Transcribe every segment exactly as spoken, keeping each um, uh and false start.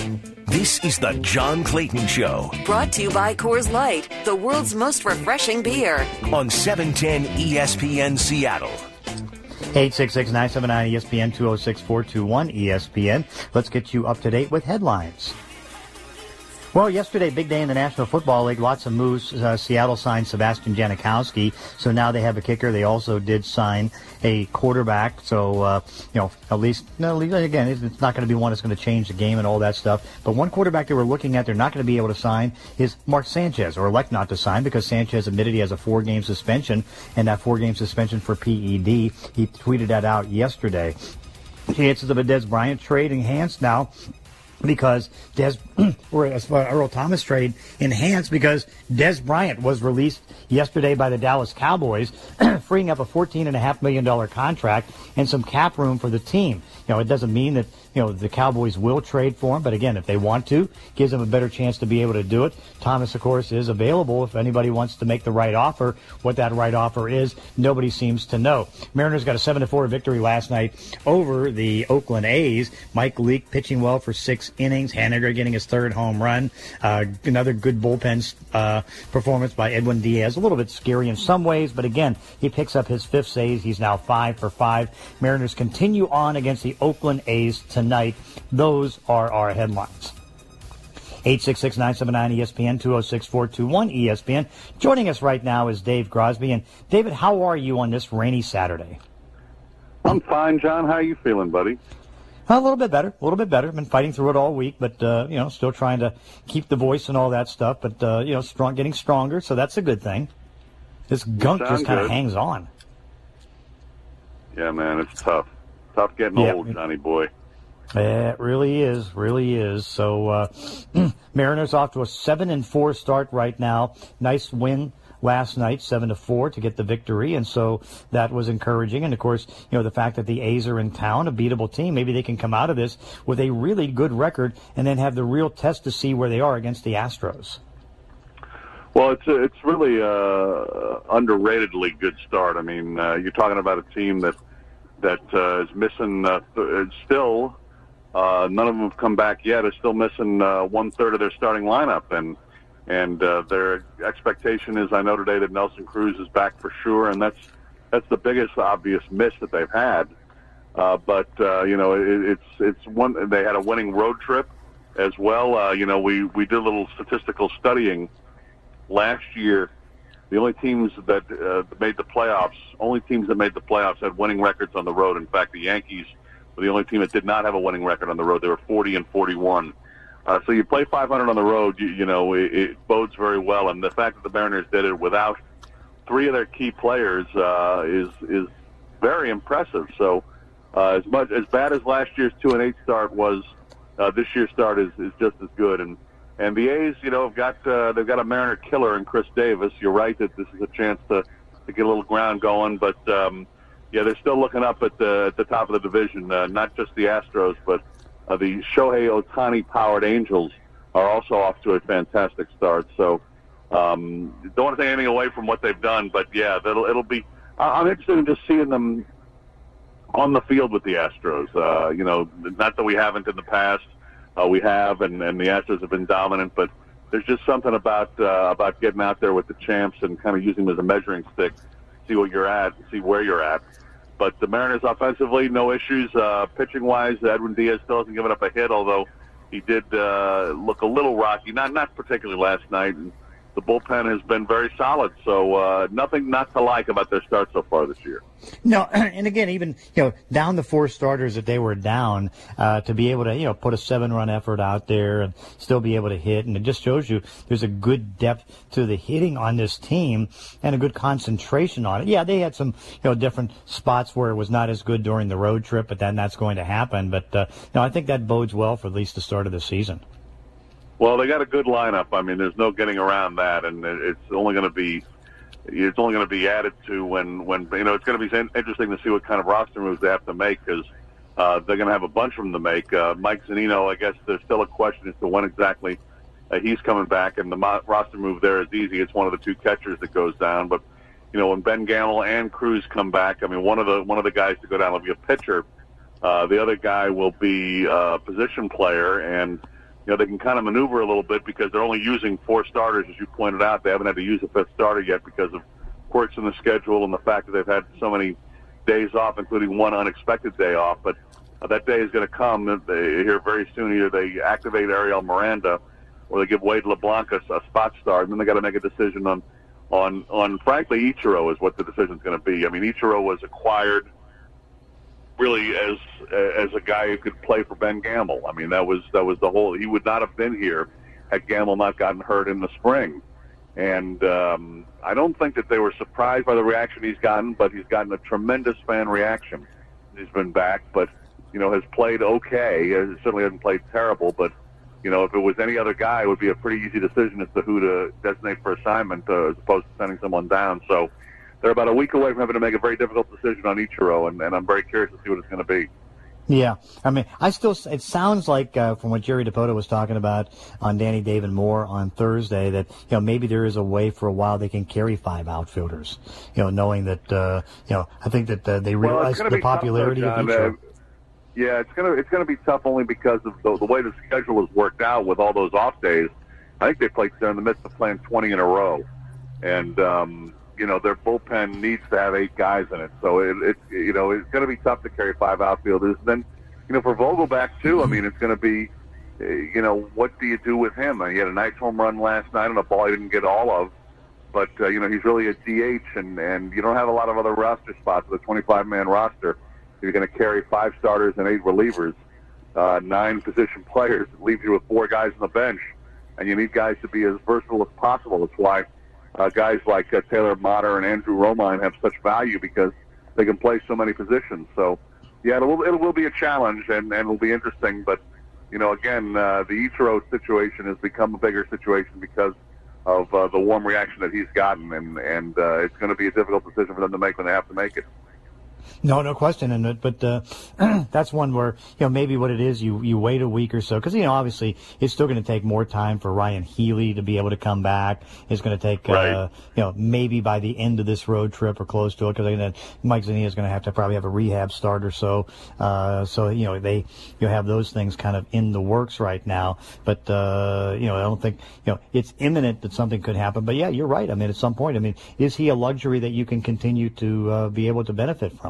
This is the John Clayton Show. Brought to you by Coors Light, the world's most refreshing beer. On seven ten E S P N Seattle. eight six six, nine seven nine, E S P N, two oh six, four two one, E S P N. Let's get you up to date with headlines. Well, yesterday, big day in the National Football League. Lots of moves. Uh, Seattle signed Sebastian Janikowski, so now they have a kicker. They also did sign a quarterback. So, uh, you know, at least, no, at least, again, it's not going to be one that's going to change the game and all that stuff. But one quarterback they were looking at, they're not going to be able to sign is Mark Sanchez, or elect not to sign, because Sanchez admitted he has a four-game suspension, and that four-game suspension for P E D. He tweeted that out yesterday. Chances of a Dez Bryant trade enhanced now, because Des, or as far Earl Thomas trade enhanced because Dez Bryant was released yesterday by the Dallas Cowboys, freeing up a fourteen point five million dollars contract and some cap room for the team. You know, it doesn't mean that, you know, the Cowboys will trade for him, but again, if they want to, gives them a better chance to be able to do it. Thomas, of course, is available if anybody wants to make the right offer. What that right offer is, nobody seems to know. Mariners got a seven to four victory last night over the Oakland A's. Mike Leake pitching well for six innings. Haniger getting his third home run. Uh, another good bullpen uh, performance by Edwin Diaz. A little bit scary in some ways, but again, he picks up his fifth save. He's now five for five. Mariners continue on against the Oakland A's tonight. Those are our headlines. eight six six, nine seven nine, E S P N, two oh six, four two one, E S P N. Joining us right now is Dave Grosby. And David, how are you on this rainy Saturday? I'm fine, John. How are you feeling, buddy? A little bit better, a little bit better. Been fighting through it all week, but, uh, you know, still trying to keep the voice and all that stuff. But, uh, you know, strong, getting stronger, so that's a good thing. This gunk just kind of hangs on. Yeah, man, it's tough. Tough getting yeah. old, Johnny boy. It really is, really is. So, uh, Mariners off to a seven and four start right now. Nice win last night, seven to four, to get the victory, and so that was encouraging. And of course, you know, the fact that the A's are in town, a beatable team, maybe they can come out of this with a really good record, and then have the real test to see where they are against the Astros. Well, it's a, it's really a underratedly good start. I mean, uh, you're talking about a team that that uh, is missing uh, th- still. Uh, none of them have come back yet. Is still missing uh, one third of their starting lineup, and and uh, their expectation is, I know today, that Nelson Cruz is back for sure, and that's that's the biggest obvious miss that they've had. Uh, but uh, you know, it, it's it's one. They had a winning road trip as well. Uh, you know, we we did a little statistical studying last year. The only teams that uh, made the playoffs, only teams that made the playoffs had winning records on the road. In fact, the Yankees were the only team that did not have a winning record on the road. They were forty and forty-one. Uh, so you play five hundred on the road, you, you know, it, it bodes very well. And the fact that the Mariners did it without three of their key players uh, is is very impressive. So uh, as much as bad as last year's two and eight start was, uh, this year's start is, is just as good. And and the A's, you know, have got uh, they've got a Mariner killer in Chris Davis. You're right that this is a chance to, to get a little ground going, but um, yeah, they're still looking up at the at the top of the division. Uh, not just the Astros, but uh, the Shohei Ohtani-powered Angels are also off to a fantastic start. So um, don't want to take anything away from what they've done, but yeah, that'll it'll be. I'm interested in just seeing them on the field with the Astros. Uh, you know, not that we haven't in the past. Uh, we have, and, and the Astros have been dominant, but there's just something about uh, about getting out there with the champs and kind of using them as a measuring stick, see what you're at, see where you're at. But the Mariners offensively, no issues. Uh, pitching-wise, Edwin Diaz still hasn't given up a hit, although he did uh, look a little rocky, not not particularly last night. And the bullpen has been very solid, so uh, nothing not to like about their start so far this year. No, and again, even, you know, down the four starters that they were down, uh, to be able to, you know, put a seven-run effort out there and still be able to hit, and it just shows you there's a good depth to the hitting on this team and a good concentration on it. Yeah, they had some, you know, different spots where it was not as good during the road trip, but then that's going to happen. But, uh, no, I think that bodes well for at least the start of the season. Well, they got a good lineup. I mean, there's no getting around that, and it's only going to be it's only going to be added to when, when you know, it's going to be interesting to see what kind of roster moves they have to make, because uh, they're going to have a bunch of them to make. Uh, Mike Zunino, I guess there's still a question as to when exactly uh, he's coming back, and the mo- roster move there is easy. It's one of the two catchers that goes down. But, you know, when Ben Gamel and Cruz come back, I mean, one of the one of the guys to go down will be a pitcher. Uh, the other guy will be a position player, and you know, they can kind of maneuver a little bit because they're only using four starters, as you pointed out. They haven't had to use a fifth starter yet because of quirks in the schedule and the fact that they've had so many days off, including one unexpected day off. But uh, that day is going to come they, here very soon. Either they activate Ariel Miranda or they give Wade LeBlanc a, a spot start, and then they got to make a decision on, on, on frankly, Ichiro is what the decision's going to be. I mean, Ichiro was acquired really as as a guy who could play for Ben Gamble. I mean, that was that was the whole. He would not have been here had Gamble not gotten hurt in the spring. And um, I don't think that they were surprised by the reaction he's gotten, but he's gotten a tremendous fan reaction. He's been back, but you know has played okay. He certainly hasn't played terrible, but you know if it was any other guy, it would be a pretty easy decision as to who to designate for assignment uh, as opposed to sending someone down. So. They're about a week away from having to make a very difficult decision on Ichiro, and, and I'm very curious to see what it's going to be. Yeah, I mean, I still. It sounds like uh, from what Jerry DePoto was talking about on Danny David Moore on Thursday that you know maybe there is a way for a while they can carry five outfielders. You know, knowing that uh, you know, I think that uh, they realize well, the popularity tough, though, of John, Ichiro. Uh, yeah, it's gonna it's gonna be tough only because of the, the way the schedule was worked out with all those off days. I think they played they're in the midst of playing twenty in a row, and. Um, You know, their bullpen needs to have eight guys in it. So, it, it you know, it's going to be tough to carry five outfielders. And then, you know, for Vogelback, too, I mean, it's going to be, you know, what do you do with him? He had a nice home run last night on a ball he didn't get all of. But, uh, you know, he's really a D H, and, and you don't have a lot of other roster spots with a twenty-five man roster. You're going to carry five starters and eight relievers, uh, nine position players. It leaves you with four guys on the bench. And you need guys to be as versatile as possible. That's why Uh, guys like uh, Taylor Motter and Andrew Romine have such value because they can play so many positions. So, yeah, it will, it will be a challenge, and, and it will be interesting. But, you know, again, uh, the Ichiro situation has become a bigger situation because of uh, the warm reaction that he's gotten, and, and uh, it's going to be a difficult decision for them to make when they have to make it. No, no question in it, but uh, that's one where, you know, maybe what it is, you, you wait a week or so, because, you know, obviously it's still going to take more time for Ryan Healy to be able to come back. It's going to take, right. uh, you know, maybe by the end of this road trip or close to it, because Mike Zinnia is going to have to probably have a rehab start or so. Uh, so, you know, they, you have those things kind of in the works right now, but, uh, you know, I don't think, you know, it's imminent that something could happen, but yeah, you're right. I mean, at some point, I mean, is he a luxury that you can continue to uh, be able to benefit from?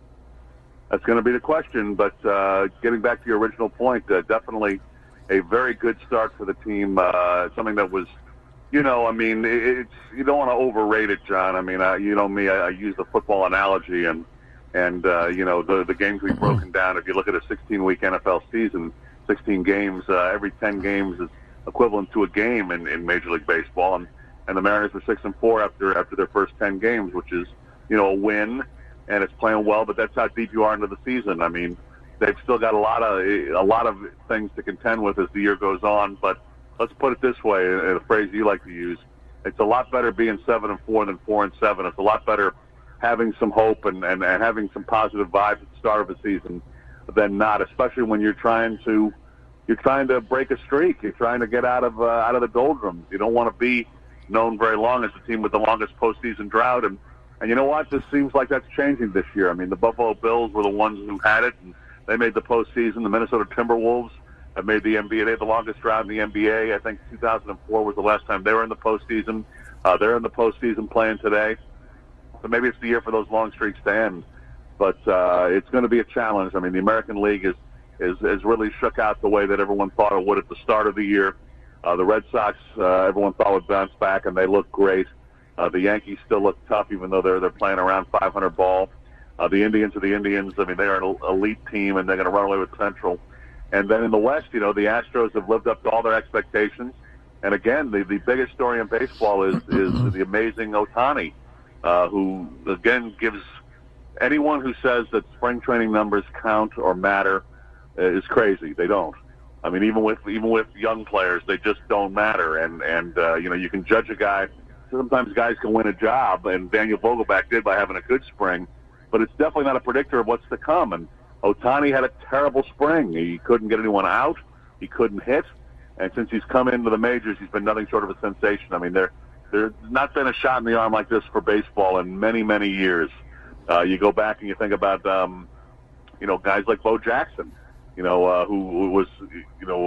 That's going to be the question, but uh, getting back to your original point, uh, definitely a very good start for the team. Uh, something that was, you know, I mean, it's you don't want to overrate it, John. I mean, uh, you know me, I, I use the football analogy, and and uh, you know the the games we've broken down. If you look at a sixteen week N F L season, sixteen games, uh, every ten games is equivalent to a game in, in Major League Baseball, and and the Mariners were six and four after after their first ten games, which is you know a win. And it's playing well, but that's how deep you are into the season. I mean, they've still got a lot of a lot of things to contend with as the year goes on. But let's put it this way, a phrase you like to use: it's a lot better being seven and four than four and seven. It's a lot better having some hope and, and, and having some positive vibes at the start of a season than not, especially when you're trying to you're trying to break a streak. You're trying to get out of uh, out of the doldrums. You don't want to be known very long as the team with the longest postseason drought. And And you know what? This seems like that's changing this year. I mean, the Buffalo Bills were the ones who had it, and they made the postseason. The Minnesota Timberwolves have made the N B A. They had the longest drought in the N B A. I think two thousand four was the last time they were in the postseason. Uh, they're in the postseason playing today. So maybe it's the year for those long streaks to end. But uh, it's going to be a challenge. I mean, the American League is, is, is really shook out the way that everyone thought it would at the start of the year. Uh, the Red Sox, uh, everyone thought would bounce back, and they look great. Uh, the Yankees still look tough, even though they're they're playing around five hundred ball. Uh, the Indians are the Indians. I mean, they're an elite team, and they're going to run away with Central. And then in the West, you know, the Astros have lived up to all their expectations. And again, the, the biggest story in baseball is is the amazing Ohtani, uh, who again gives anyone who says that spring training numbers count or matter uh, is crazy. They don't. I mean, even with even with young players, they just don't matter. And and uh, you know, you can judge a guy. Sometimes guys can win a job, and Daniel Vogelback did by having a good spring, but it's definitely not a predictor of what's to come. And Ohtani had a terrible spring. He couldn't get anyone out. He couldn't hit. And since he's come into the majors, he's been nothing short of a sensation. I mean, there, there's not been a shot in the arm like this for baseball in many, many years. Uh, you go back and you think about, um, you know, guys like Bo Jackson, you know, uh, who, who was, you know,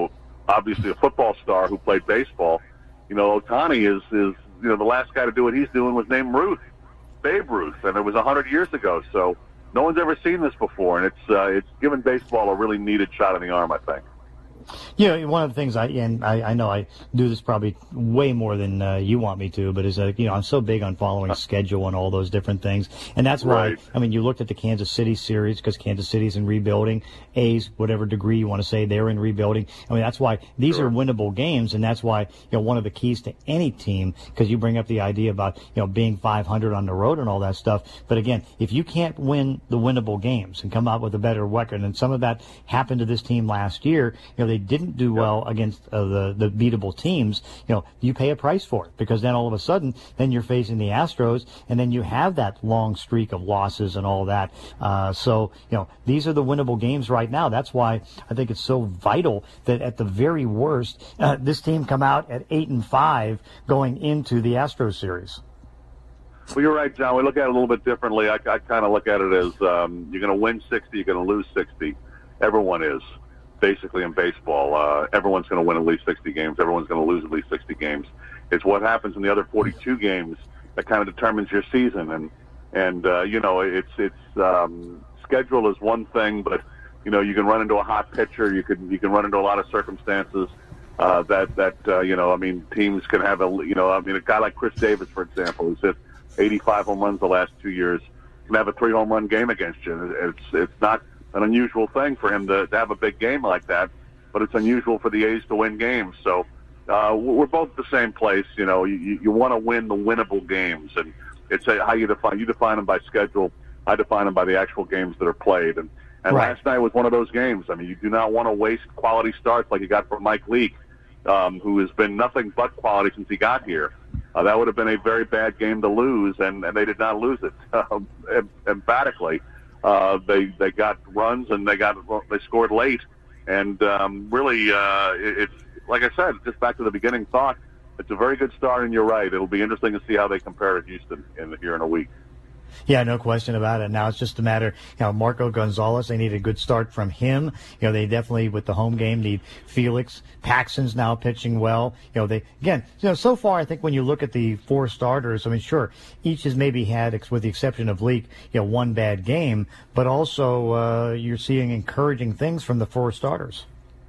obviously a football star who played baseball. You know, Ohtani is, is you know, the last guy to do what he's doing was named Ruth, Babe Ruth, and it was one hundred years ago. So no one's ever seen this before, and it's uh, it's given baseball a really needed shot in the arm, I think. You know, one of the things I and I, I know I do this probably way more than uh, you want me to, but is that, you know, I'm so big on following schedule and all those different things, and that's why. Right. I mean, you looked at the Kansas City series because Kansas City's in rebuilding. A's, whatever degree you want to say, they're in rebuilding. I mean, that's why these Sure. are winnable games, and that's why, you know, one of the keys to any team, because you bring up the idea about, you know, being five hundred on the road and all that stuff. But again, if you can't win the winnable games and come out with a better record, and some of that happened to this team last year, you know, they didn't do well against uh, the the beatable teams. You know, you pay a price for it, because then all of a sudden, then you're facing the Astros, and then you have that long streak of losses and all that. Uh, so, you know, these are the winnable games right now. That's why I think it's so vital that at the very worst, uh, this team come out at eight and five going into the Astros series. Well, you're right, John. We look at it a little bit differently. I, I kind of look at it as um, you're going to win sixty, you're going to lose sixty. Everyone is. Basically in baseball, uh, everyone's going to win at least sixty games. Everyone's going to lose at least sixty games. It's what happens in the other forty-two games that kind of determines your season. And and uh, you know, it's it's um, schedule is one thing, but you know, you can run into a hot pitcher. You can you can run into a lot of circumstances uh, that that uh, you know. I mean, teams can have a you know. I mean, a guy like Chris Davis, for example, who's hit eighty-five home runs the last two years, can have a three home run game against you. It's it's not an unusual thing for him to, to have a big game like that, but it's unusual for the A's to win games. So uh, we're both at the same place. You know, you, you want to win the winnable games, and it's a, how you define. You define them by schedule. I define them by the actual games that are played. And, and Right. last night was one of those games. I mean, you do not want to waste quality starts like you got from Mike Leake, um, who has been nothing but quality since he got here. Uh, that would have been a very bad game to lose, and, and they did not lose it um, emphatically. Uh, they they got runs and they got they scored late, and um, really uh, it, it's like I said, just back to the beginning thought. It's a very good start, and you're right. It'll be interesting to see how they compare to Houston in here in a week. Yeah, no question about it. Now it's just a matter, you know, Marco Gonzalez, they need a good start from him. You know, they definitely, with the home game, need Felix. Paxton's now pitching well. You know, they, again, you know, so far, I think when you look at the four starters, I mean, sure, each has maybe had, with the exception of Leake, you know, one bad game, but also uh, you're seeing encouraging things from the four starters.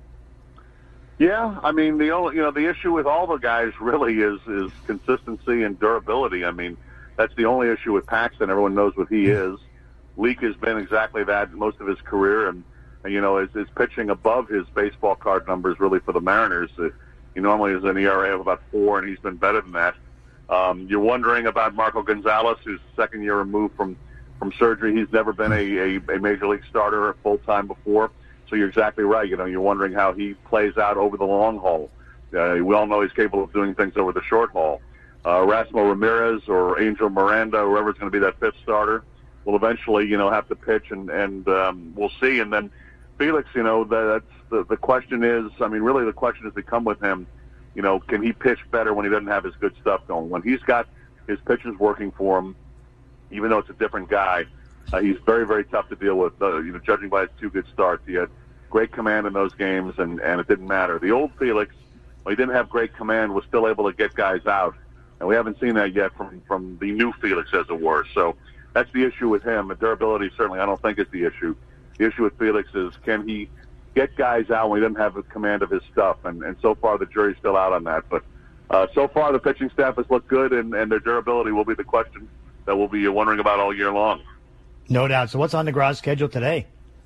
Yeah, I mean, the only, you know, the issue with all the guys really is is consistency and durability. I mean, that's the only issue with Paxton. Everyone knows what he is. Leake has been exactly that most of his career, and, and you know, is, is pitching above his baseball card numbers really for the Mariners. Uh, he normally is an E R A of about four, and he's been better than that. Um, you're wondering about Marco Gonzalez, who's second year removed from, from surgery. He's never been a, a, a major league starter full time before. So you're exactly right. You know, you're wondering how he plays out over the long haul. Uh, we all know he's capable of doing things over the short haul. Uh, Erasmo Ramirez or Angel Miranda, whoever's going to be that fifth starter, will eventually, you know, have to pitch, and, and um, we'll see. And then Felix, you know, that's the, the question is, I mean, really the question is to come with him, you know, can he pitch better when he doesn't have his good stuff going? When he's got his pitches working for him, even though it's a different guy, uh, he's very, very tough to deal with, uh, you know, judging by his two good starts. He had great command in those games, and, and it didn't matter. The old Felix, when he didn't have great command, was still able to get guys out. And we haven't seen that yet from, from the new Felix, as it were. So that's the issue with him. And durability, certainly, I don't think is the issue. The issue with Felix is, can he get guys out when he doesn't have the command of his stuff? And, and so far, the jury's still out on that. But uh, so far, the pitching staff has looked good, and, and their durability will be the question that we'll be wondering about all year long. No doubt. So what's on the Graz schedule today?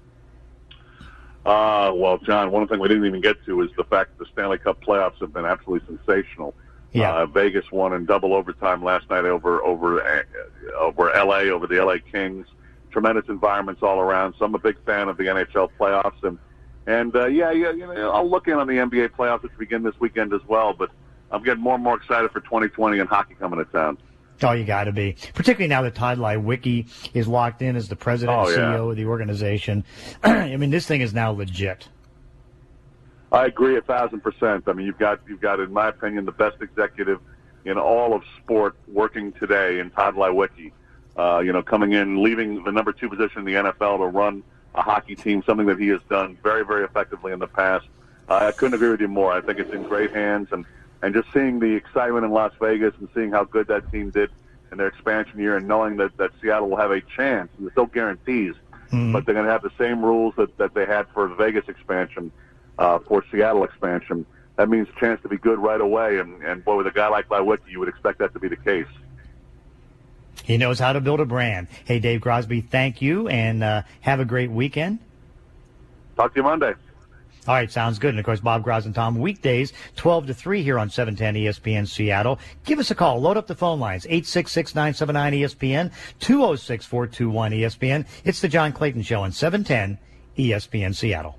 Uh, well, John, one thing we didn't even get to is the fact that the Stanley Cup playoffs have been absolutely sensational. Yeah. Uh, Vegas won in double overtime last night over over uh, over L A, over the L A Kings. Tremendous environments all around. So I'm a big fan of the N H L playoffs, and and uh, yeah, yeah, you know, I'll look in on the N B A playoffs, which begin this weekend as well. But I'm getting more and more excited for twenty twenty and hockey coming to town. Oh, you got to be. Particularly now that Todd Lewicki is locked in as the president oh, and C E O yeah. of the organization. I mean, this thing is now legit. I agree a thousand percent. I mean, you've got you've got, in my opinion, the best executive in all of sport working today in Todd Lewicki. Uh, you know, coming in, leaving the number two position in the N F L to run a hockey team, something that he has done very, very effectively in the past. I couldn't agree with you more. I think it's in great hands, and, and just seeing the excitement in Las Vegas and seeing how good that team did in their expansion year and knowing that, that Seattle will have a chance, and there's no guarantees, mm-hmm. but they're going to have the same rules that, that they had for the Vegas expansion, uh, for Seattle expansion. That means a chance to be good right away, and, and boy, with a guy like Lewicki, you would expect that to be the case. He knows how to build a brand. Hey, Dave Crosby, thank you, and uh, have a great weekend. Talk to you Monday. All right, sounds good. And, of course, Bob Gross and Tom, weekdays, twelve to three here on seven ten E S P N Seattle. Give us a call. Load up the phone lines, eight six six, nine seven nine, E S P N, two oh six, four two one, E S P N. It's the John Clayton Show on seven ten E S P N Seattle.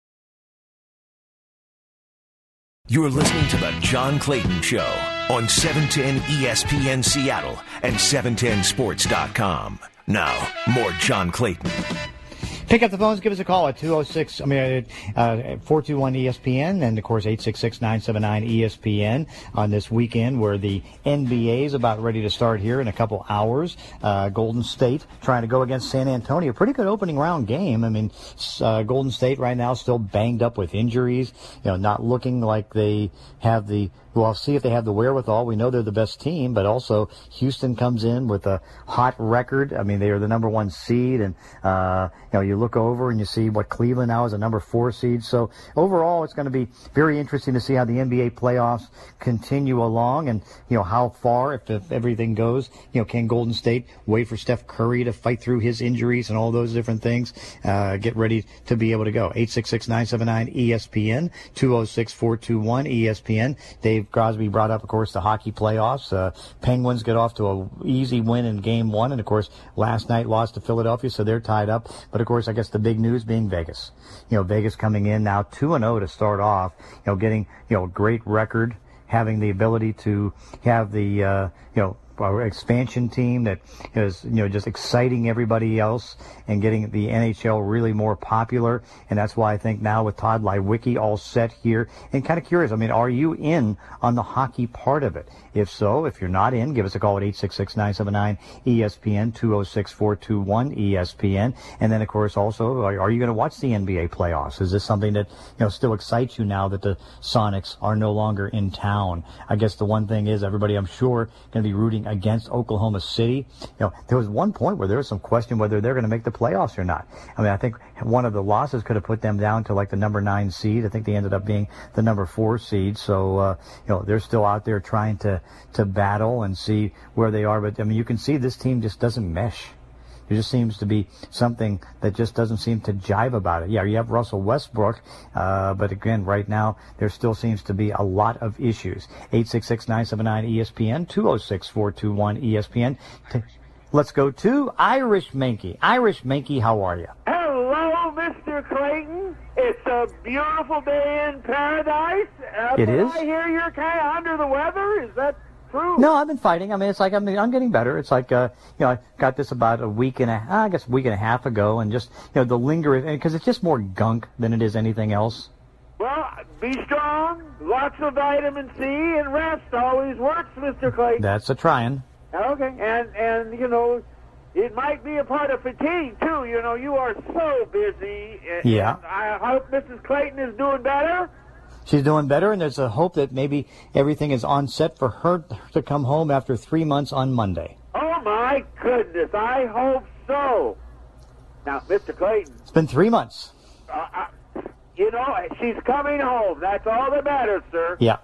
You're listening to the John Clayton Show on seven ten E S P N Seattle and seven ten sports dot com. Now, more John Clayton. Pick up the phones, give us a call at two oh six, I mean, uh, four two one E S P N, and of course eight six six, nine seven nine, E S P N on this weekend where the N B A is about ready to start here in a couple hours. Uh, Golden State trying to go against San Antonio. Pretty good opening round game. I mean, uh, Golden State right now still banged up with injuries, you know, not looking like they have the We'll see if they have the wherewithal. We know they're the best team, but also Houston comes in with a hot record. I mean, they are the number one seed, and uh, you know, you look over and you see what Cleveland now is a number four seed. So overall, it's going to be very interesting to see how the N B A playoffs continue along, and you know how far, if, if everything goes, you know, can Golden State wait for Steph Curry to fight through his injuries and all those different things? Uh, get ready to be able to go. eight six six, nine seven nine, E S P N, two oh six, four two one, E S P N. Dave Crosby brought up, of course, the hockey playoffs. Uh, Penguins get off to a easy win in game one, and of course, last night lost to Philadelphia, so they're tied up. But of course, I guess the big news being Vegas. You know, Vegas coming in now two and oh to start off. You know, getting you know a great record, having the ability to have the uh, you know. our expansion team that is, you know, just exciting everybody else and getting the N H L really more popular. And that's why I think now with Todd Lewicki all set here, and kind of curious, I mean, are you in on the hockey part of it? If so, if you're not in, give us a call at eight six six, nine seven nine, E S P N, two oh six, four two one, E S P N. And then, of course, also, are, are you going to watch the N B A playoffs? Is this something that, you know, still excites you now that the Sonics are no longer in town? I guess the one thing is everybody, I'm sure, going to be rooting against Oklahoma City. You know, there was one point where there was some question whether they're going to make the playoffs or not. I mean, I think one of the losses could have put them down to like the number nine seed. I think they ended up being the number four seed. So, uh, you know, they're still out there trying to, to battle and see where they are. But, I mean, you can see this team just doesn't mesh. There just seems to be something that just doesn't seem to jive about it. Yeah, you have Russell Westbrook, uh, but again, right now, there still seems to be a lot of issues. eight six six, nine seven nine, E S P N, two oh six, four two one, E S P N. Let's go to Irish Mankey. Irish Mankey, how are you? Hello, Mister Clayton. It's a beautiful day in paradise. Uh, it is? I hear you're kind of under the weather. Is that true? No, I've been fighting. I mean, it's like I'm, I'm getting better. It's like, uh, you know, I got this about a week and a, I guess a week and a half ago, and just, you know, the linger, because it's just more gunk than it is anything else. Well, be strong, lots of vitamin C, and rest always works, Mister Clayton. That's a trying. Okay, and, and, you know, it might be a part of fatigue, too. You know, you are so busy. And, yeah. And I hope Missus Clayton is doing better. She's doing better, and there's a hope that maybe everything is on set for her to come home after three months on Monday. Oh, my goodness. I hope so. Now, Mister Clayton. It's been three months. Uh, uh, you know, she's coming home. That's all that matters, sir. Yeah.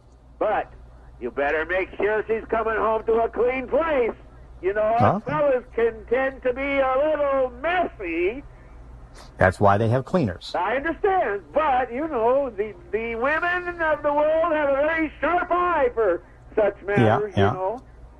But you better make sure she's coming home to a clean place. You know, us huh? fellas can tend to be a little messy. That's why they have cleaners. I understand, but, you know, the, the women of the world have a very sharp eye for such matters, yeah, yeah. you know.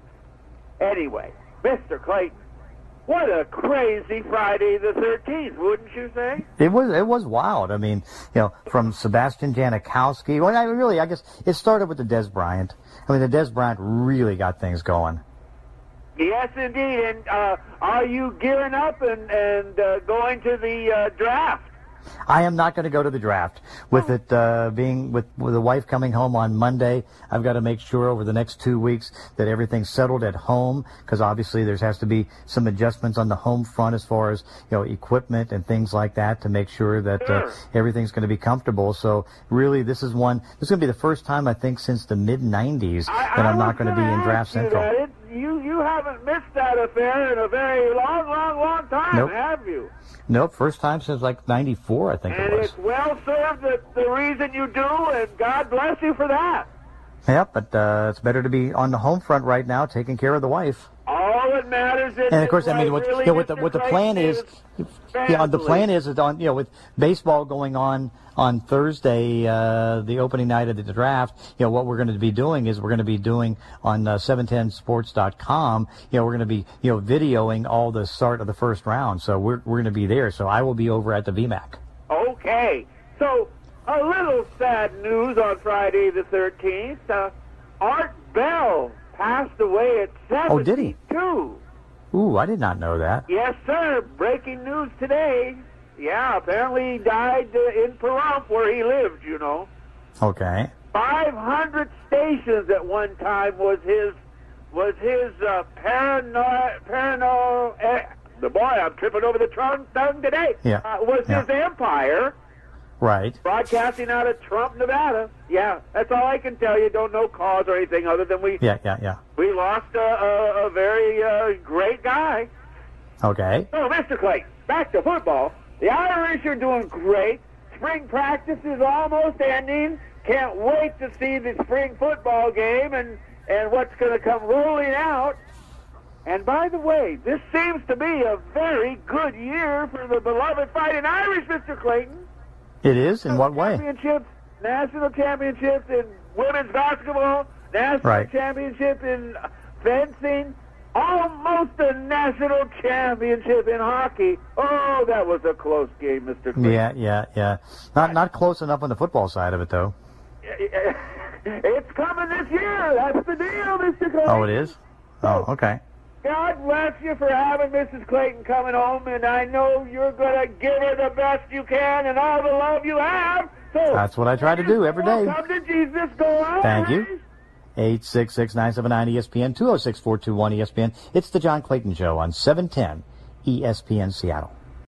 Anyway, Mister Clayton, what a crazy Friday the thirteenth, wouldn't you say? It was it was wild. I mean, you know, from Sebastian Janikowski. Well, I really, I guess it started with the Des Bryant. I mean, the Des Bryant really got things going. Yes, indeed. And uh, are you gearing up and, and uh, going to the uh, draft? I am not going to go to the draft. With it uh, being, with, with the wife coming home on Monday, I've got to make sure over the next two weeks that everything's settled at home, because obviously there has to be some adjustments on the home front as far as, you know, equipment and things like that to make sure that uh, everything's going to be comfortable. So really, this is one, this is going to be the first time, I think, since the mid nineties that I'm not going to be in Draft Central. It, you, you haven't missed that affair in a very long, long, long time, nope. have you? Nope, first time since like ninety-four, I think and it was. And it's well served that the reason you do, and God bless you for that. Yep, but uh, it's better to be on the home front right now, taking care of the wife. All that matters is, and of course, I mean, what, really you know, what the what the plan is, yeah, the plan is is on, you know, with baseball going on on Thursday, uh, the opening night of the draft. You know, what we're going to be doing is we're going to be doing on uh, seven ten sports dot com. You know, we're going to be, you know, videoing all the start of the first round. So we're we're going to be there. So I will be over at the V MAC. Okay, so a little sad news on Friday the thirteenth. Uh, Art Bell passed away at seventy-two. Oh, did he? Ooh, I did not know that. Yes, sir. Breaking news today. Yeah, apparently he died uh, in Pahrump, where he lived, you know. Okay. five hundred stations at one time was his, was his uh, parano... parano eh, the boy, I'm tripping over the tongue, tongue today. Yeah. Uh, was yeah. his empire. Right. Broadcasting out of Trump, Nevada. Yeah, that's all I can tell you. Don't know cause or anything other than we yeah, yeah, yeah. we lost a, a, a very uh, great guy. Okay. So, Mister Clayton, back to football. The Irish are doing great. Spring practice is almost ending. Can't wait to see the spring football game and, and what's going to come rolling out. And by the way, this seems to be a very good year for the beloved Fighting Irish, Mister Clayton. It is? In what way? Championships, national championships in women's basketball, national right. championship in fencing, almost a national championship in hockey. Oh, that was a close game, Mister Clayton. Yeah, yeah, yeah. Not not close enough on the football side of it, though. It's coming this year. That's the deal, Mister Clayton. Oh, it is? Oh, okay. God bless you for having Missus Clayton coming home, and I know you're going to give her the best you can and all the love you have. So that's what I try to do every day. Come to Jesus, go on. Thank you. eight six six, nine seven nine, E S P N, two oh six, four two one, E S P N. It's the John Clayton Show on seven ten E S P N Seattle.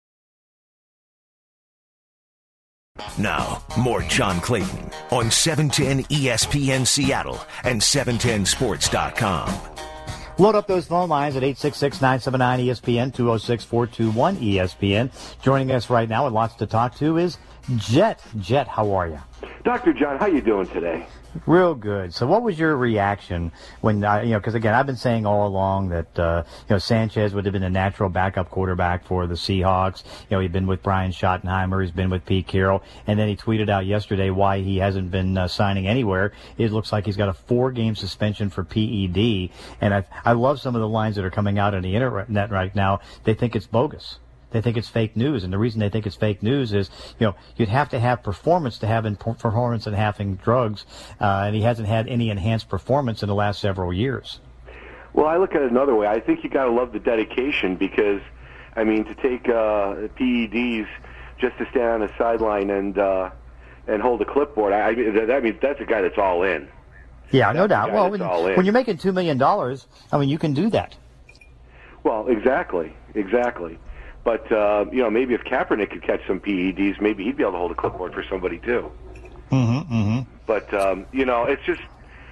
Now, more John Clayton on seven ten E S P N Seattle and seven ten sports dot com. Load up those phone lines at eight six six, nine seven nine, E S P N, two oh six, four two one, E S P N. Joining us right now with lots to talk to is Jet. Jet, how are you? Doctor John, how you doing today? Real good. So what was your reaction when, uh, you know, because again, I've been saying all along that, uh, you know, Sanchez would have been a natural backup quarterback for the Seahawks. You know, he'd been with Brian Schottenheimer, he's been with Pete Carroll, and then he tweeted out yesterday why he hasn't been uh, signing anywhere. It looks like he's got a four-game suspension for P E D, and I, I love some of the lines that are coming out on the internet right now. They think it's bogus. They think it's fake news, and the reason they think it's fake news is, you know, you'd have to have performance to have in performance and having drugs, uh, and he hasn't had any enhanced performance in the last several years. Well, I look at it another way. I think you got to love the dedication because, I mean, to take uh, P E Ds just to stand on the sideline and uh, and hold a clipboard, I, I that means that's a guy that's all in. Yeah, no that's doubt. Well, when, when you're making two million dollars, I mean, you can do that. Well, exactly, exactly. But, uh, you know, maybe if Kaepernick could catch some P E Ds, maybe he'd be able to hold a clipboard for somebody, too. Mm-hmm, mm-hmm. But, um, you know, it's just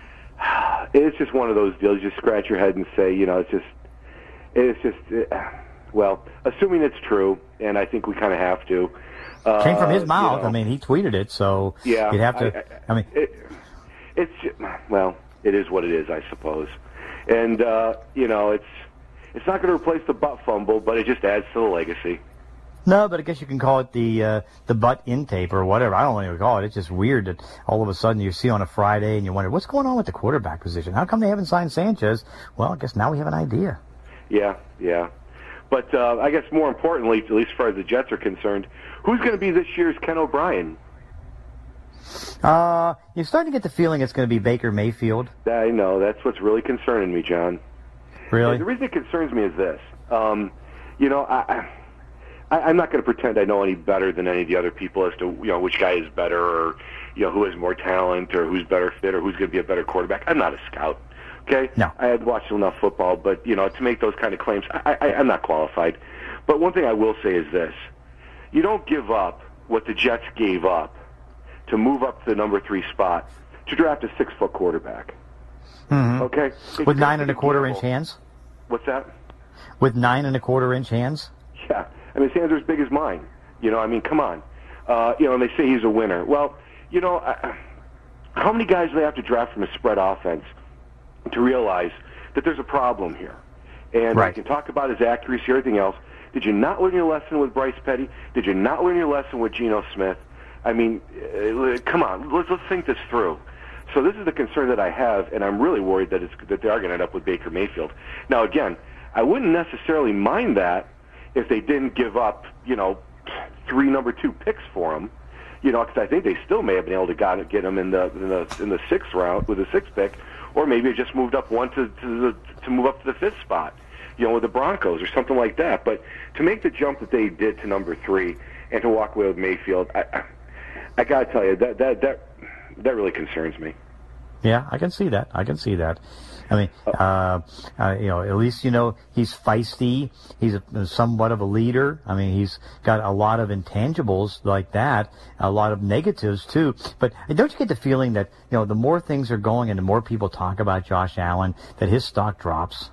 it's just one of those deals. You just scratch your head and say, you know, it's just, it's just, it, well, assuming it's true, and I think we kind of have to. Uh, Came from his mouth. You know, I mean, he tweeted it, so yeah, you'd have to, I, I, I mean. It, it's, just, well, it is what it is, I suppose. And, uh, you know, it's, It's not going to replace the butt fumble, but it just adds to the legacy. No, but I guess you can call it the uh, the butt in tape or whatever. I don't know what you call it. It's just weird that all of a sudden you see on a Friday and you wonder, what's going on with the quarterback position? How come they haven't signed Sanchez? Well, I guess now we have an idea. Yeah, yeah. But uh, I guess more importantly, at least as far as the Jets are concerned, who's going to be this year's Ken O'Brien? Uh, you're starting to get the feeling it's going to be Baker Mayfield. I know. That's what's really concerning me, John. Really? And the reason it concerns me is this. Um, you know, I, I, I'm not going to pretend I know any better than any of the other people as to, you know, which guy is better or, you know, who has more talent or who's better fit or who's going to be a better quarterback. I'm not a scout. Okay? No. I had watched enough football, but, you know, to make those kind of claims, I, I, I'm not qualified. But one thing I will say is this. You don't give up what the Jets gave up to move up to the number three spot to draft a six-foot quarterback. Mm-hmm. Okay? It's With nine and a quarter gamble. inch hands? What's that? With nine and a quarter inch hands? Yeah. I mean, his hands are as big as mine. You know, I mean, come on. Uh, you know, and they say he's a winner. Well, you know, I, how many guys do they have to draft from a spread offense to realize that there's a problem here? And right. we can talk about his accuracy, everything else. Did you not learn your lesson with Bryce Petty? Did you not learn your lesson with Geno Smith? I mean, uh, come on, let's let's think this through. So this is the concern that I have, and I'm really worried that it's that they are going to end up with Baker Mayfield. Now, again, I wouldn't necessarily mind that if they didn't give up, you know, three number two picks for him. You know, because I think they still may have been able to got, get him in the in the in the sixth round with a sixth pick, or maybe it just moved up one to to, the, to move up to the fifth spot, you know, with the Broncos or something like that. But to make the jump that they did to number three and to walk away with Mayfield, I I, I got to tell you that that that that really concerns me. Yeah, I can see that. I can see that. I mean, uh, uh, you know, at least, you know, he's feisty. He's a, somewhat of a leader. I mean, he's got a lot of intangibles like that, a lot of negatives too. But don't you get the feeling that, you know, the more things are going and the more people talk about Josh Allen, that his stock drops?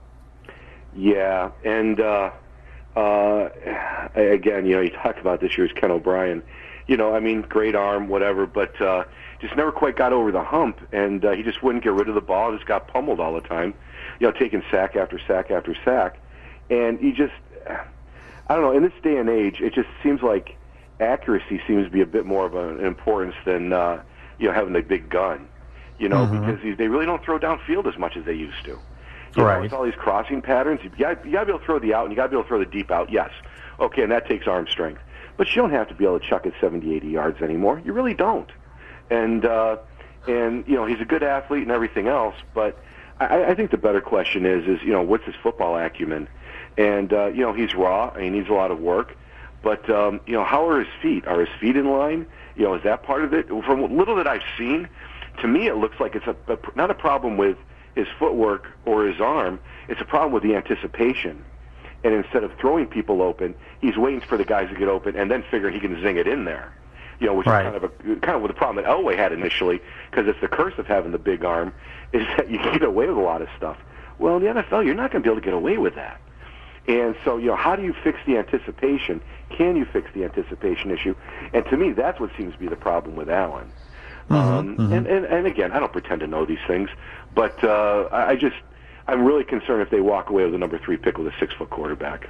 Yeah, and uh, uh, again, you know, you talk about this year's Ken O'Brien. You know, I mean, great arm, whatever, but uh, just never quite got over the hump, and uh, he just wouldn't get rid of the ball. Just got pummeled all the time, you know, taking sack after sack after sack. And he just, I don't know, in this day and age, it just seems like accuracy seems to be a bit more of an importance than, uh, you know, having the big gun, you know, Mm-hmm. because they really don't throw downfield as much as they used to. You right. know, it's all these crossing patterns. You got, you got to be able to throw the out, and you got to be able to throw the deep out, yes. Okay, and that takes arm strength. But you don't have to be able to chuck it seventy, eighty yards anymore. You really don't. And, uh, and you know, he's a good athlete and everything else, but I, I think the better question is, is, you know, what's his football acumen? And, uh, you know, he's raw, and he needs a lot of work. But, um, you know, how are his feet? Are his feet in line? You know, is that part of it? From what little that I've seen, to me it looks like it's a, a not a problem with his footwork or his arm. It's a problem with the anticipation. And instead of throwing people open, he's waiting for the guys to get open and then figuring he can zing it in there. You know, which right. is kind of a kind of with the problem that Elway had initially, because it's the curse of having the big arm, is that you can get away with a lot of stuff. Well, in the N F L, you're not going to be able to get away with that. And so, you know, how do you fix the anticipation? Can you fix the anticipation issue? And to me, that's what seems to be the problem with Allen. Mm-hmm, um, mm-hmm. And, and, and again, I don't pretend to know these things, but uh, I I just, I'm really concerned if they walk away with the number three pick with a six-foot quarterback.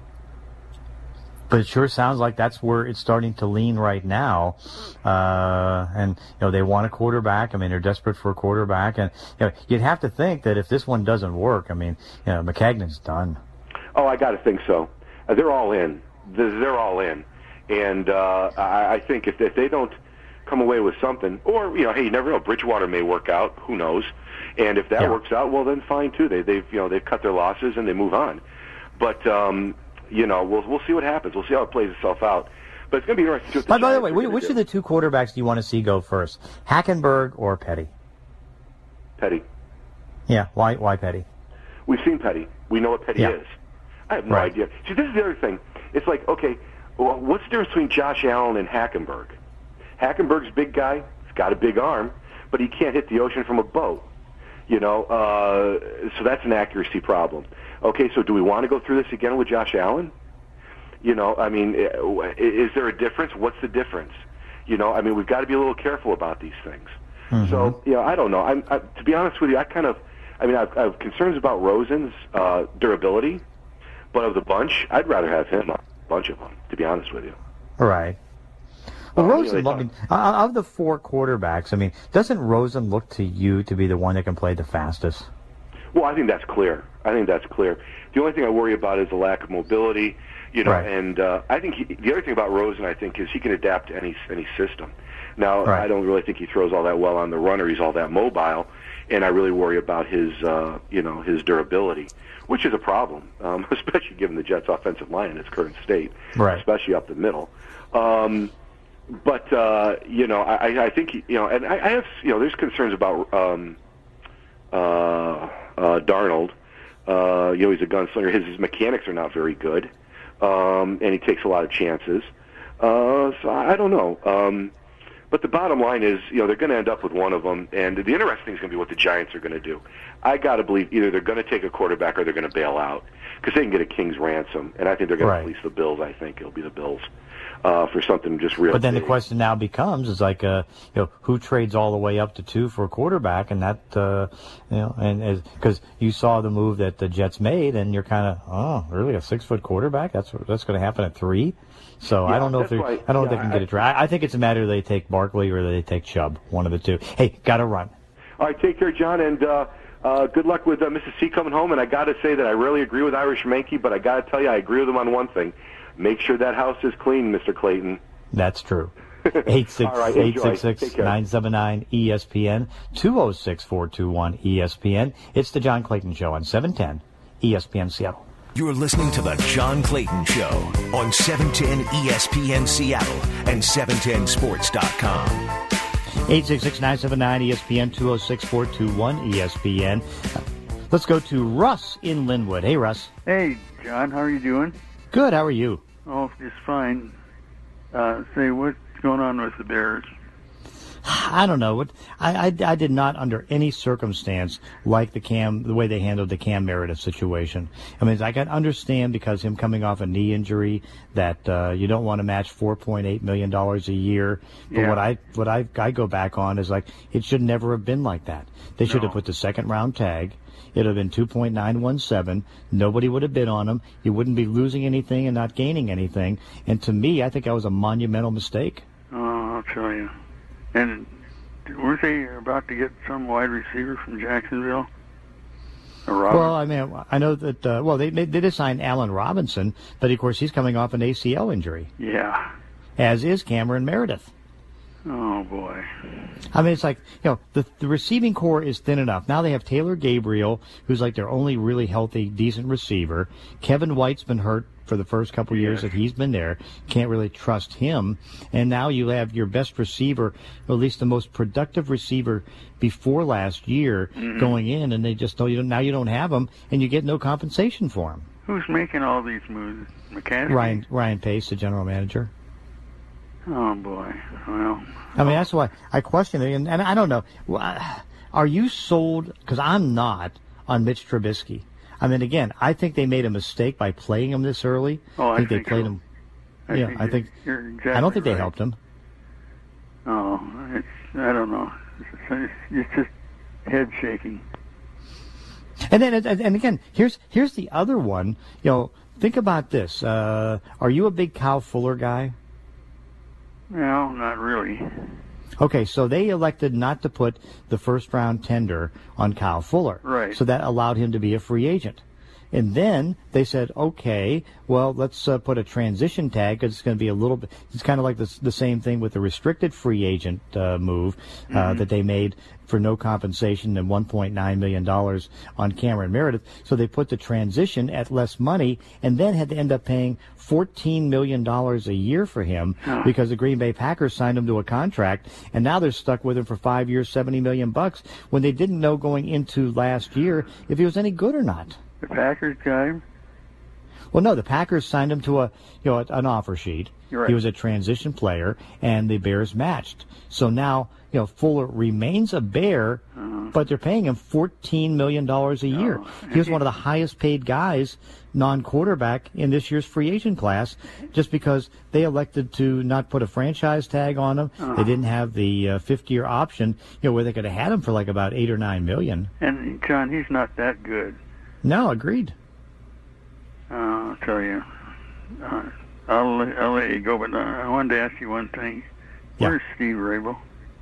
But it sure sounds like that's where it's starting to lean right now. Uh, and, you know, they want a quarterback. I mean, they're desperate for a quarterback. And, you know, you'd have to think that if this one doesn't work, I mean, you know, McCagnon's done. Oh, I got to think so. Uh, they're all in. They're, they're all in. And uh, I, I think if, if they don't come away with something, or, you know, hey, you never know, Bridgewater may work out. Who knows? And if that yeah. works out, well, then fine, too. They, they've, you know, they've cut their losses and they move on. But, um, you know, we'll we'll see what happens. We'll see how it plays itself out. But it's going to be interesting to see what the By, by the Giants way, are which gonna of do. the two quarterbacks do you want to see go first? Hackenberg or Petty? Petty. Yeah, why why Petty? We've seen Petty. We know what Petty Yeah. is. I have no Right. idea. See, this is the other thing. It's like, okay, well, what's the difference between Josh Allen and Hackenberg? Hackenberg's a big guy. He's got a big arm, but he can't hit the ocean from a boat. You know, uh, so that's an accuracy problem. Okay, so do we want to go through this again with Josh Allen? You know, I mean, is there a difference? What's the difference? You know, I mean, we've got to be a little careful about these things. Mm-hmm. So, you know, I don't know. I'm, I, to be honest with you, I kind of, I mean, I've, I have concerns about Rosen's uh, durability, but of the bunch, I'd rather have him on a bunch of them, to be honest with you. Right. Well, Uh, Rosen, you know, I mean, of the four quarterbacks, I mean, doesn't Rosen look to you to be the one that can play the fastest? Well, I think that's clear. I think that's clear. The only thing I worry about is the lack of mobility, you know. Right. And uh, I think he, the other thing about Rosen, I think, is he can adapt to any any system. Now, Right. I don't really think he throws all that well on the run, or he's all that mobile, and I really worry about his, uh, you know, his durability, which is a problem, um, especially given the Jets' offensive line in its current state, Right. especially up the middle. Um, but uh, you know, I, I think you know, and I, I have, you know, there's concerns about um, uh, uh, Darnold. Uh, you know, he's a gunslinger. His, his mechanics are not very good, um, and he takes a lot of chances. Uh, so I don't know. Um, but the bottom line is, you know, they're going to end up with one of them, and the interesting thing is going to be what the Giants are going to do. I got to believe either they're going to take a quarterback or they're going to bail out, because they can get a king's ransom, and I think they're going Right. to fleece the Bills. I think it'll be the Bills uh, for something just real. But then big. the question now becomes is like, uh, you know, who trades all the way up to two for a quarterback, and that, uh, you know, and because you saw the move that the Jets made, and you're kind of, oh, really a six foot quarterback? That's that's going to happen at three. So Yeah, I don't know if they, that's why- I don't know yeah, if they can I- get it right. I think it's a matter of they take Barkley or they take Chubb, one of the two. Hey, got to run. All right, take care, John, and uh, uh, good luck with uh, Missus C coming home. And I got to say that I really agree with Irish Mankey, but I got to tell you, I agree with him on one thing: make sure that house is clean, Mister Clayton. That's true. eight six All right, eight enjoy. six six Take care. nine seven nine E S P N two oh six four two one E S P N. It's the John Clayton Show on seven ten E S P N Seattle. You're listening to the John Clayton Show on seven ten E S P N Seattle and seven ten sports dot com. eight six six nine seven nine E S P N two oh six four two one E S P N. Let's go to Russ in Linwood. Hey, Russ. Hey, John, how are you doing? Good. How are you? Oh, just fine. Uh, say, what's going on with the Bears? I don't know. What I, I, I did not, under any circumstance, like the Cam the way they handled the Cam Meredith situation. I mean, I can understand because him coming off a knee injury that uh, you don't want to match four point eight million dollars a year. But Yeah. what I what I I go back on is like it should never have been like that. They should No. have put the second round tag. It would have been two point nine one seven. Nobody would have bid on him. You wouldn't be losing anything and not gaining anything. And to me, I think that was a monumental mistake. Oh, I'll tell you. And weren't they about to get some wide receiver from Jacksonville? Or Robert? Well, I mean, I know that, uh, well, they, they they did sign Allen Robinson, but of course he's coming off an A C L injury, yeah. as is Cameron Meredith. Oh, boy. I mean, it's like, you know, the, the receiving core is thin enough. Now they have Taylor Gabriel, who's like their only really healthy, decent receiver. Kevin White's been hurt for the first couple years that he's been there. Can't really trust him. And now you have your best receiver, or at least the most productive receiver before last year, Mm-hmm. going in, and they just don't, you don't, now you don't have him, and you get no compensation for him. Who's making all these moves? McCaskey? Ryan Ryan Pace, the general manager. Oh, boy. Well, I mean, that's why I question it, and, and I don't know. Are you sold? Because I'm not on Mitch Trubisky. I mean, again, I think they made a mistake by playing him this early. Oh, I think they think played so. him. I yeah, think I you're- think. you're exactly I don't think they right. helped him. Oh, it's, I don't know. It's, it's just head shaking. And then, and, and again, here's here's the other one. You know, think about this. Uh, are you a big Kyle Fuller guy? Well, not really. Okay, so they elected not to put the first round tender on Kyle Fuller. Right. So that allowed him to be a free agent. And then they said, okay, well, let's uh, put a transition tag because it's going to be a little bit, it's kind of like the, the same thing with the restricted free agent uh, move uh, Mm-hmm. that they made for no compensation and one point nine million dollars on Cameron Meredith. So they put the transition at less money and then had to end up paying fourteen million dollars a year for him because the Green Bay Packers signed him to a contract, and now they're stuck with him for five years, seventy million bucks, when they didn't know going into last year if he was any good or not. The Packers guy? Well, no, the Packers signed him to a, you know, an offer sheet. You're right. He was a transition player, and the Bears matched. So now, you know, Fuller remains a Bear, Uh-huh. but they're paying him fourteen million dollars a year. Oh, He was one of the highest paid guys, non-quarterback, in this year's free agent class, just because they elected to not put a franchise tag on him. Uh-huh. They didn't have the uh, fifth-year option, you know, where they could have had him for like about eight or nine million. And, John, he's not that good. No, agreed. Uh, I'll tell you. Uh, I'll, I'll let you go, but uh, I wanted to ask you one thing. Yeah. Where's Steve Rabel?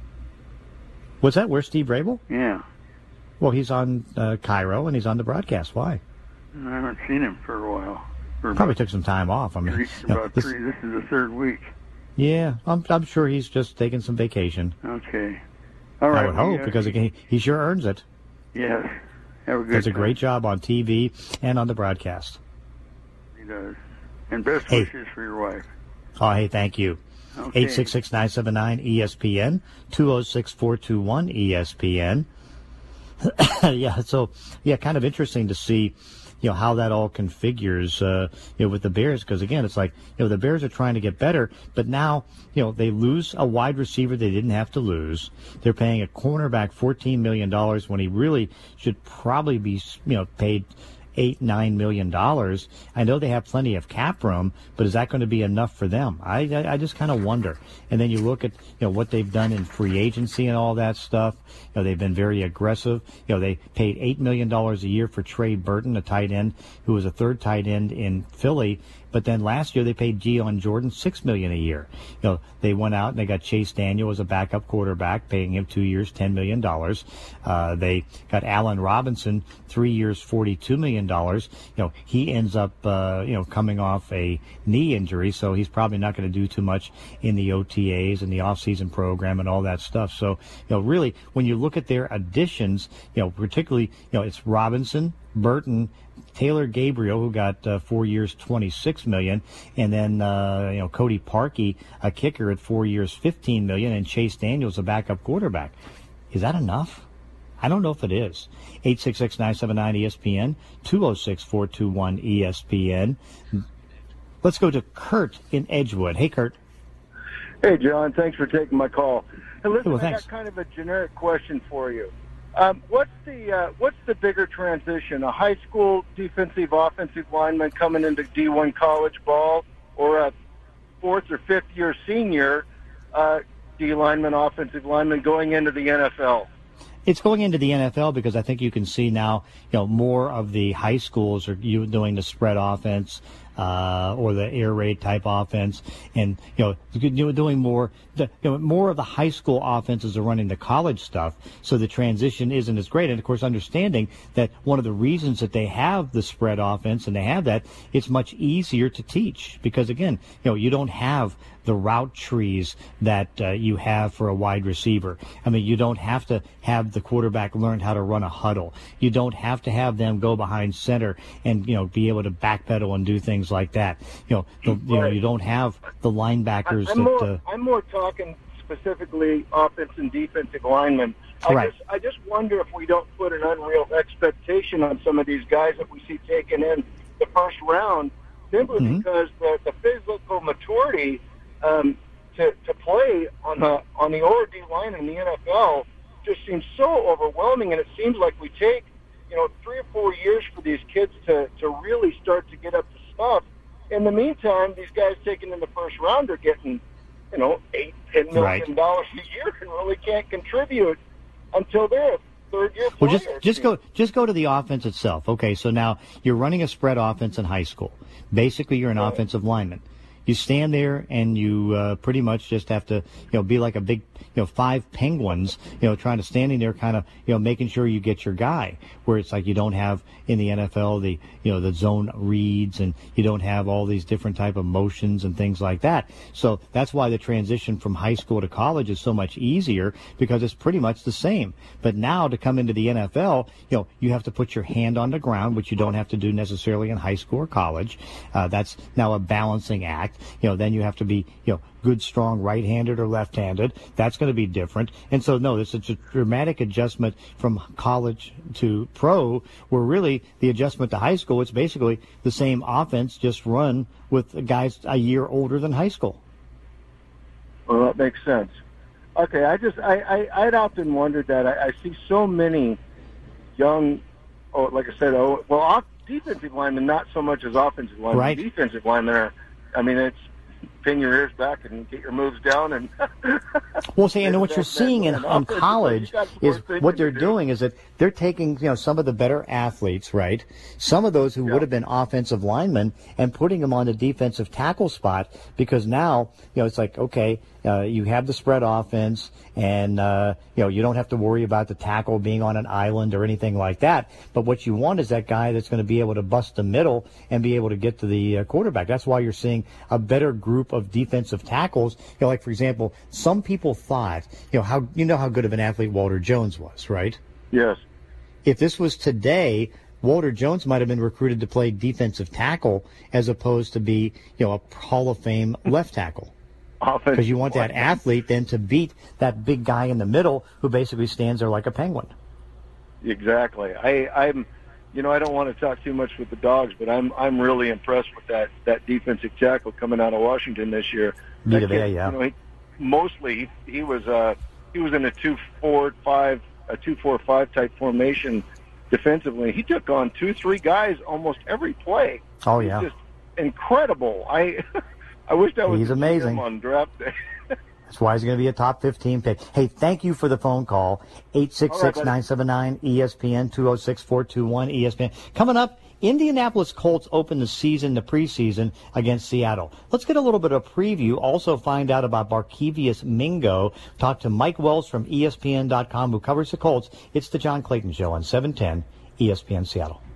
What's that? Where's Steve Rabel? Yeah. Well, he's on uh, Cairo, and he's on the broadcast. Why? I haven't seen him for a while. For Probably about took some time off. I mean, three, you know, about this, three. This is the third week. Yeah, I'm, I'm sure he's just taking some vacation. Okay. All right. I would hope, yeah, because again, he sure earns it. Yes. Have a good Does a time. great job on T V and on the broadcast. He does. And best Hey. wishes for your wife. Oh, hey, thank you. Okay. eight six six, nine seven nine, E S P N, two oh six, four two one, E S P N. Yeah, so, yeah, kind of interesting to see, you know, how that all configures, uh, you know, with the Bears, because, again, it's like, you know, the Bears are trying to get better, but now, you know, they lose a wide receiver they didn't have to lose. They're paying a cornerback fourteen million dollars when he really should probably be, you know, paid eight, nine million dollars. I know they have plenty of cap room, but is that going to be enough for them? I, I, I just kind of wonder. And then you look at, you know, what they've done in free agency and all that stuff. You know, they've been very aggressive. You know, they paid eight million dollars a year for Trey Burton, a tight end who was a third tight end in Philly. But then last year they paid Gion Jordan six million dollars a year. You know, they went out and they got Chase Daniel as a backup quarterback, paying him two years, ten million dollars. Uh, they got Allen Robinson, three years, forty-two million dollars. You know, he ends up, uh, you know, coming off a knee injury, so he's probably not going to do too much in the O T As and the off-season program and all that stuff. So, you know, really, when you look at their additions, you know, particularly, you know, it's Robinson, Burton, Taylor Gabriel, who got uh, four years, twenty-six million dollars, and then uh, you know, Cody Parkey, a kicker, at four years, fifteen million dollars, and Chase Daniels, a backup quarterback. Is that enough? I don't know if it is. eight six six, nine seven nine, E S P N, two oh six, four two one, E S P N. Let's go to Kurt in Edgewood. Hey, Kurt. Hey, John. Thanks for taking my call. Hey, listen, Well, I thanks. got kind of a generic question for you. Um, what's the uh, what's the bigger transition? A high school defensive offensive lineman coming into D one college ball, or a fourth or fifth year senior uh, D lineman, offensive lineman going into the N F L? It's going into the N F L because I think you can see now, you know, more of the high schools are you doing the spread offense uh, or the air raid type offense, and you know, you're doing more. The, you know, more of the high school offenses are running the college stuff, so the transition isn't as great. And of course, understanding that one of the reasons that they have the spread offense and they have that, it's much easier to teach because again, you know, you don't have the route trees that uh, you have for a wide receiver. I mean, you don't have to have the quarterback learn how to run a huddle. You don't have to have them go behind center and, you know, be able to backpedal and do things like that. You know, the, you know, you don't have the linebackers I'm that. more, Uh, I'm more talking specifically offense and defensive linemen. I Correct. just, I just wonder if we don't put an unreal expectation on some of these guys that we see taken in the first round, simply Mhm. because the, the physical maturity um, to, to play on the on the O D line in the N F L just seems so overwhelming, and it seems like we take, you know, three or four years for these kids to, to really start to get up to snuff. In the meantime, these guys taken in the first round are getting, you know, eight, ten million dollars Right. a year and really can't contribute until they're a third year Well, player. just just go just go to the offense itself. Okay, so now you're running a spread offense in high school. Basically, you're an Right. offensive lineman. You stand there and you uh, pretty much just have to, you know, be like a big, you know, five penguins, you know, trying to standing there, kind of, you know, making sure you get your guy. Where it's like you don't have in the N F L the, you know, the zone reads, and you don't have all these different type of motions and things like that. So that's why the transition from high school to college is so much easier, because it's pretty much the same. But now to come into the N F L, you know, you have to put your hand on the ground, which you don't have to do necessarily in high school or college. Uh, that's now a balancing act. You know, then you have to be, you know, good, strong, right-handed or left-handed. That's going to be different. And so, no, it's a dramatic adjustment from college to pro, where really the adjustment to high school, it's basically the same offense, just run with guys a year older than high school. Well, that makes sense. Okay, I just, I, I, I'd often wondered that. I, I see so many young, oh, like I said, oh, well, off, defensive linemen, not so much as offensive linemen. Right. Defensive linemen are, I mean, it's pin your ears back and get your moves down. And Well, see, and what you're That- seeing in, that- in that- college you got more is thinking what they're to do. doing is that they're taking, you know, some of the better athletes, right? Some of those who Yeah. would have been offensive linemen, and putting them on the defensive tackle spot, because now, you know, it's like, okay, uh, you have the spread offense, and, uh, you know, you don't have to worry about the tackle being on an island or anything like that. But what you want is that guy that's going to be able to bust the middle and be able to get to the uh, quarterback. That's why you're seeing a better group group of defensive tackles. You know, like, for example, some people thought, you know, how you know how good of an athlete Walter Jones was, right? Yes. If this was today, Walter Jones might have been recruited to play defensive tackle as opposed to be, you know, a Hall of Fame left tackle. Because you want that athlete then to beat that big guy in the middle who basically stands there like a penguin. Exactly. I, I'm, you know, I don't want to talk too much with the Dogs, but I'm I'm really impressed with that that defensive tackle coming out of Washington this year. Vita Vea, yeah. You know, he, mostly he, he was uh he was in a two four five a two four five type formation defensively. He took on two three guys almost every play. Oh yeah, He's just incredible. I I wish that was he's amazing on draft day. That's why he's going to be a top fifteen pick. Hey, thank you for the phone call. eight six six, nine seven nine, E S P N, two oh six, four two one, E S P N. Coming up, Indianapolis Colts open the season, the preseason, against Seattle. Let's get a little bit of preview. Also find out about Barkevius Mingo. Talk to Mike Wells from E S P N dot com who covers the Colts. It's the John Clayton Show on seven ten E S P N Seattle.